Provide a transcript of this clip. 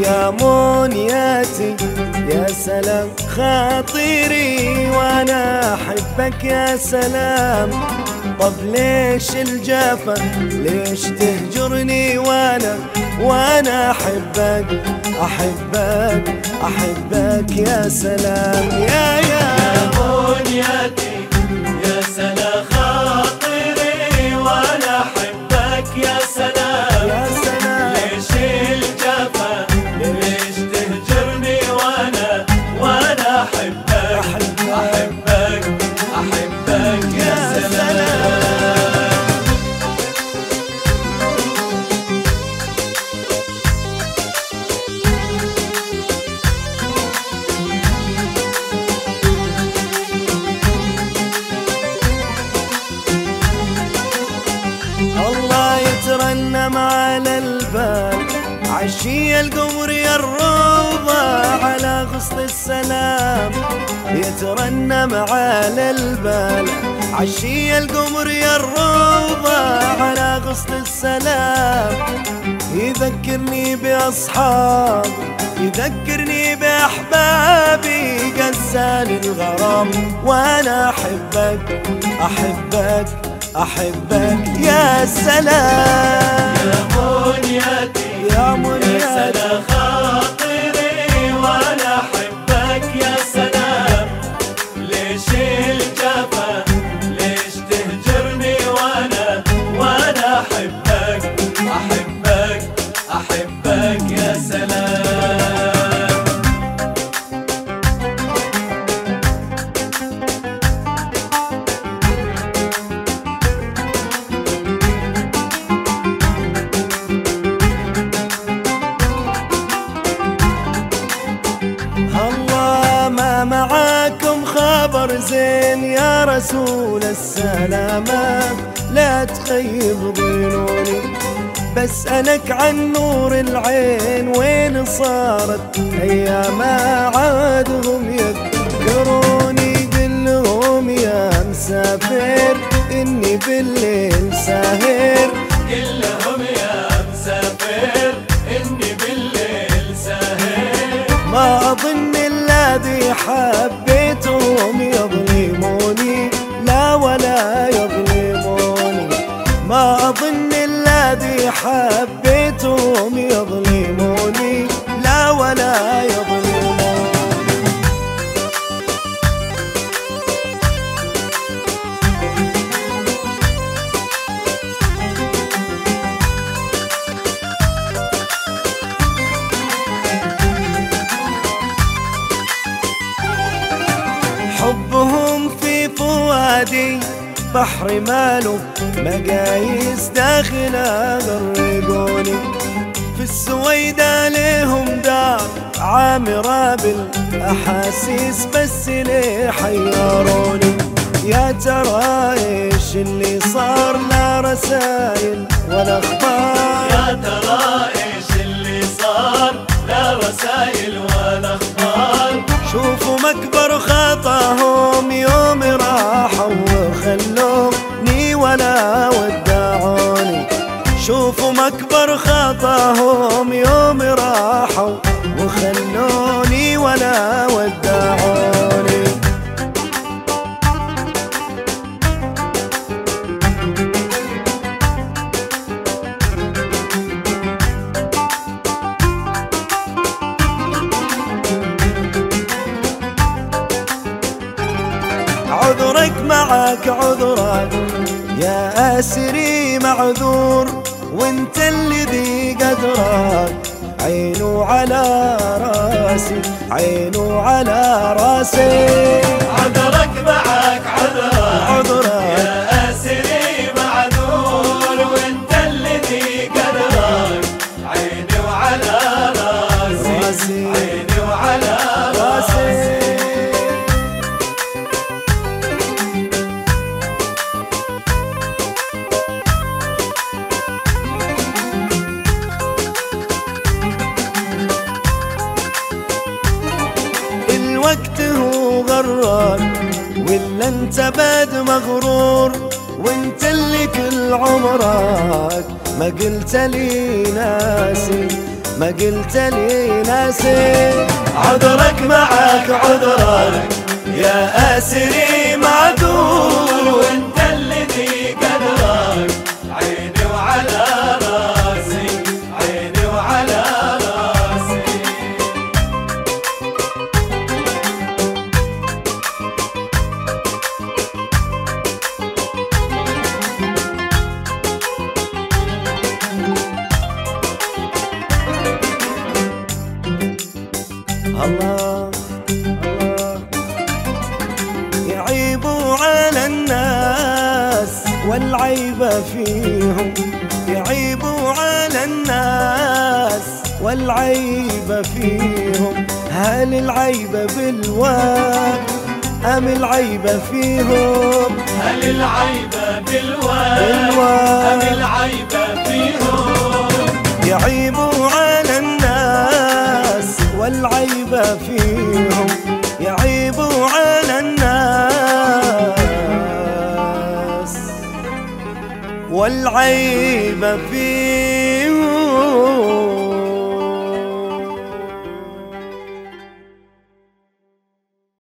يا منياتي يا سلام خاطري وانا احبك يا سلام. طب ليش الجفا ليش تهجرني وانا احبك احبك يا سلام يا منياتي يا سلام خاطري وانا احبك يا سلام يا سلام. ليش الجفا ليش تهجرني وانا احبك يا سلام. الله يترنم على البال عشية القمر يا الروضة على غصن السلام. يترنم على البال عشية القمر يا الروضة على غصن السلام. يذكرني بأصحابي يذكرني بأحبابي قساني الغرام وانا احبك يا سلام. يا منياتي يا يا سلام خاطري وانا احبك يا سلام. ليش الجفا ليش تهجرني وانا احبك يا سلام. الله ما معاكم خبر زين يا رسول السلامة لا تخيب ظنوني. بسألك عن نور العين وين صارت أيام عادهم يذكروني. قلهم يا مسافر إني بالليل ساهر. قلهم يا مسافر إني بالليل ساهر. ما أظن الذي حبيتهم يظلموني لا ولا يظلموني. ما أظن الذي حبيتهم يظلموني لا ولا يظلموني. حبهم في فؤادي بحر ماله مقاييس داخله غرقوني. في السويدة ليهم دار عامرة بالأحاسيس بس ليه حيروني. يا ترى ايش اللي صار لا رسايل ولا اخبار. يا ترى ايش اللي صار لا رسايل ولا اخبار. شوفوا مكبر خطاهم يوم راحوا وخلوني ولا ودعوني. شوفوا مكبر خطاهم يوم راحوا وخلوني ولا ودعوني. عذرك معك عذرك يا أسري معذور وانت الذي قدرك. عينه على راسي عينه على راسي. عذرك معك عذرك يا أسري معذور وانت الذي قدرك. عيني وعلى راسي عيني وعلى راسي. الوقت هو غرك ولا انت باد مغرور. وانت اللي كل عمرك ما قلت لي ناسي ما قلت لي ناسي. عذرك معك عذرك يا أسري معذور، وانت اللي ذي قدرك عيني وعلى راسي، عيني وعلى راسي. الله الله يعيبوا على الناس والعيب فيهم، يعيبوا على الناس والعيب فيهم. هل العيب بالواد أم العيب فيهم؟ هل العيب بالواد أم العيب فيهم؟ يعيبوا على الناس والعيب فيهم، يعيبوا على الناس والعيب فيهم.